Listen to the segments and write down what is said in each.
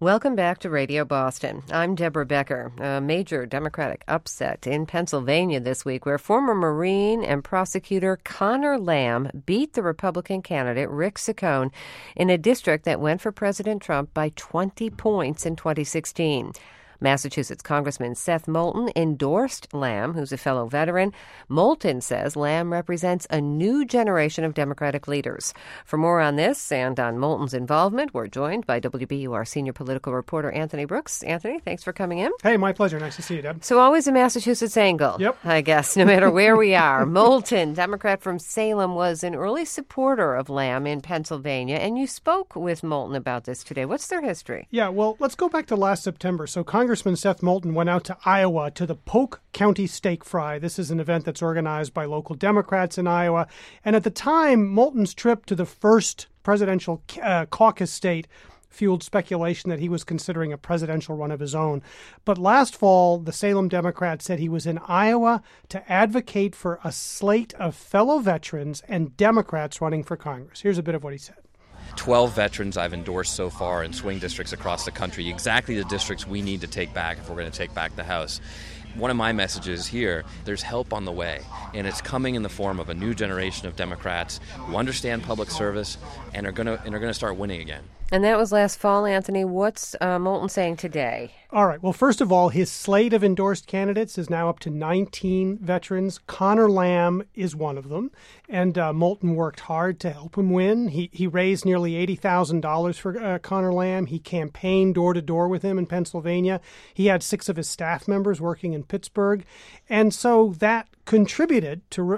Welcome back to Radio Boston. I'm Deborah Becker. A major Democratic upset in Pennsylvania this week where former Marine and prosecutor Conor Lamb beat the Republican candidate Rick Saccone in a district that went for President Trump by 20 points in 2016. Massachusetts Congressman Seth Moulton endorsed Lamb, who's a fellow veteran. Moulton says Lamb represents a new generation of Democratic leaders. For more on this and on Moulton's involvement, we're joined by WBUR senior political reporter Anthony Brooks. Anthony, thanks for coming in. Hey, my pleasure. Nice to see you, Deb. So always a Massachusetts angle, Yep. I guess, no matter where we are. Moulton, Democrat from Salem, was an early supporter of Lamb in Pennsylvania, and you spoke with Moulton about this today. What's their history? Yeah, well, let's go back to last September. So Congressman Seth Moulton went out to Iowa to the Polk County Steak Fry. This is an event that's organized by local Democrats in Iowa. And at the time, Moulton's trip to the first presidential caucus state fueled speculation that he was considering a presidential run of his own. But last fall, the Salem Democrats said he was in Iowa to advocate for a slate of fellow veterans and Democrats running for Congress. Here's a bit of what he said. 12 veterans I've endorsed so far in swing districts across the country, exactly the districts we need to take back if we're going to take back the House. One of my messages here, there's help on the way, and it's coming in the form of a new generation of Democrats who understand public service and are going to start winning again. And that was last fall, Anthony. What's Moulton saying today? All right. Well, first of all, his slate of endorsed candidates is now up to 19 veterans. Conor Lamb is one of them. And Moulton worked hard to help him win. He raised nearly $80,000 for Conor Lamb. He campaigned door to door with him in Pennsylvania. He had 6 of his staff members working in Pittsburgh. And so that contributed to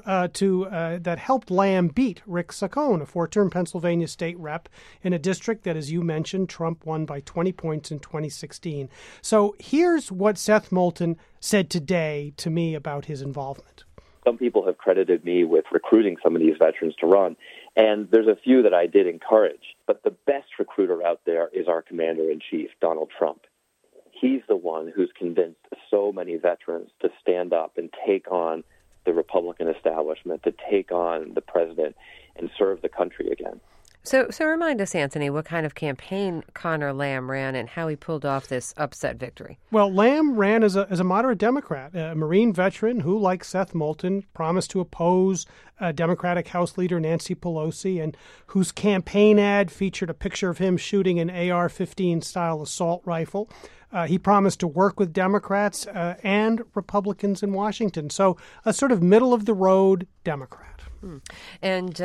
that helped Lamb beat Rick Saccone, a 4-term Pennsylvania state rep in a district that, as you mentioned, Trump won by 20 points in 2016. So here's what Seth Moulton said today to me about his involvement. Some people have credited me with recruiting some of these veterans to run, and there's a few that I did encourage. But the best recruiter out there is our commander-in-chief, Donald Trump. He's the one who's convinced so many veterans to stand up and take on the Republican establishment, to take on the president and serve the country again. So remind us, Anthony, what kind of campaign Conor Lamb ran and how he pulled off this upset victory. Well, Lamb ran as a moderate Democrat, a Marine veteran who, like Seth Moulton, promised to oppose Democratic House Leader Nancy Pelosi, and whose campaign ad featured a picture of him shooting an AR-15 style assault rifle. He promised to work with Democrats and Republicans in Washington. So a sort of middle-of-the-road Democrat. And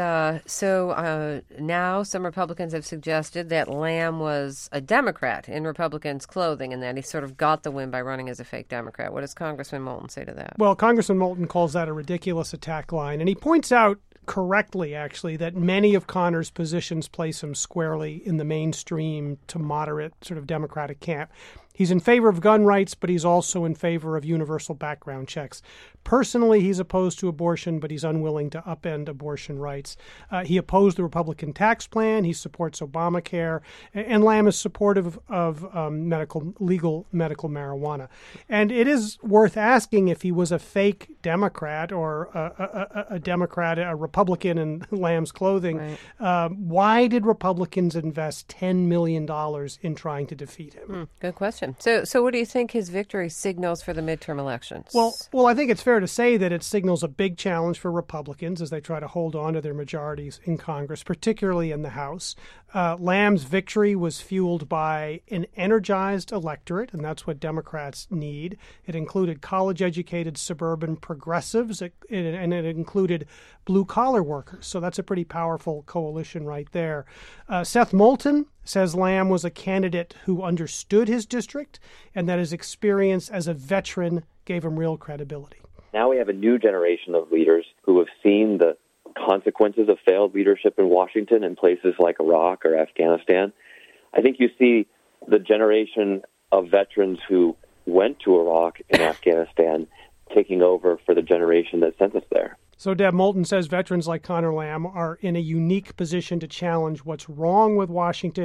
so now some Republicans have suggested that Lamb was a Democrat in Republicans' clothing and that he sort of got the win by running as a fake Democrat. What does Congressman Moulton say to that? Well, Congressman Moulton calls that a ridiculous attack line. And he points out correctly, actually, that many of Conor's positions place him squarely in the mainstream to moderate sort of Democratic camp. He's in favor of gun rights, but he's also in favor of universal background checks. Personally, he's opposed to abortion, but he's unwilling to upend abortion rights. He opposed the Republican tax plan. He supports Obamacare. And Lamb is supportive of legal medical marijuana. And it is worth asking if he was a fake Democrat or a Democrat, a Republican in Lamb's clothing. Right. Why did Republicans invest $10 million in trying to defeat him? Good question. So what do you think his victory signals for the midterm elections? Well, I think it's fair to say that it signals a big challenge for Republicans as they try to hold on to their majorities in Congress, particularly in the House. Lamb's victory was fueled by an energized electorate, and that's what Democrats need. It included college-educated suburban progressives, and it included blue-collar workers. So that's a pretty powerful coalition right there. Seth Moulton says Lamb was a candidate who understood his district and that his experience as a veteran gave him real credibility. Now we have a new generation of leaders who have seen the consequences of failed leadership in Washington in places like Iraq or Afghanistan. I think you see the generation of veterans who went to Iraq and Afghanistan taking over for the generation that sent us there. So Deb, Moulton says veterans like Conor Lamb are in a unique position to challenge what's wrong with Washington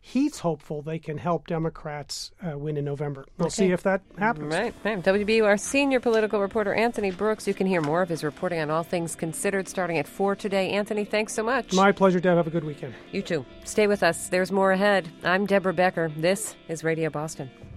he's hopeful they can help Democrats win in November. We'll see if that happens. Right. WBUR senior political reporter Anthony Brooks. You can hear more of his reporting on All Things Considered starting at 4 today. Anthony, thanks so much. My pleasure, Deb. Have a good weekend. You too. Stay with us. There's more ahead. I'm Deborah Becker. This is Radio Boston.